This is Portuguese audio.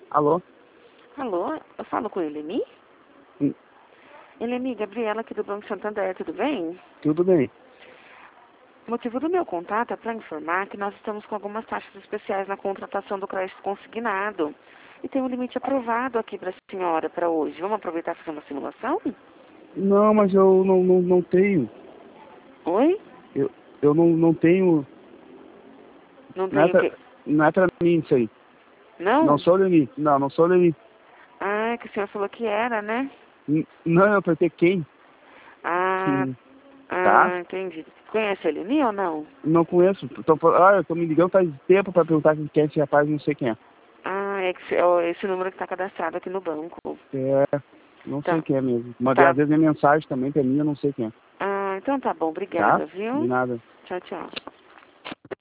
Alô? Alô, eu falo com Eleni? Hum. Eleni, Gabriela aqui do Banco Santander, tudo bem? Tudo bem. O motivo do meu contato é para informar que nós estamos com algumas taxas especiais na contratação do crédito consignado. E tem um limite aprovado aqui para a senhora para hoje. Vamos aproveitar e fazer uma simulação? Não, mas eu não tenho. Oi? Eu não tenho. Não Não é tem o pra, quê? não é pra mim isso aí. Não Não? sou Leni. Não sou Leni. Ah, que o senhor falou que era, né? Não, é pra ter quem? Ah, Tá? entendi. Conhece a Eleni ou não? Não conheço. Eu tô me ligando faz tempo pra perguntar quem que é esse rapaz, não sei quem é. Ah, é que ó, esse número que está cadastrado aqui no banco. Não sei Tá, quem é mesmo. Mandei tá. às vezes minha mensagem também pra mim, eu não sei quem é. Ah, então tá bom. Tá? Obrigada, De viu? nada. Tchau, tchau.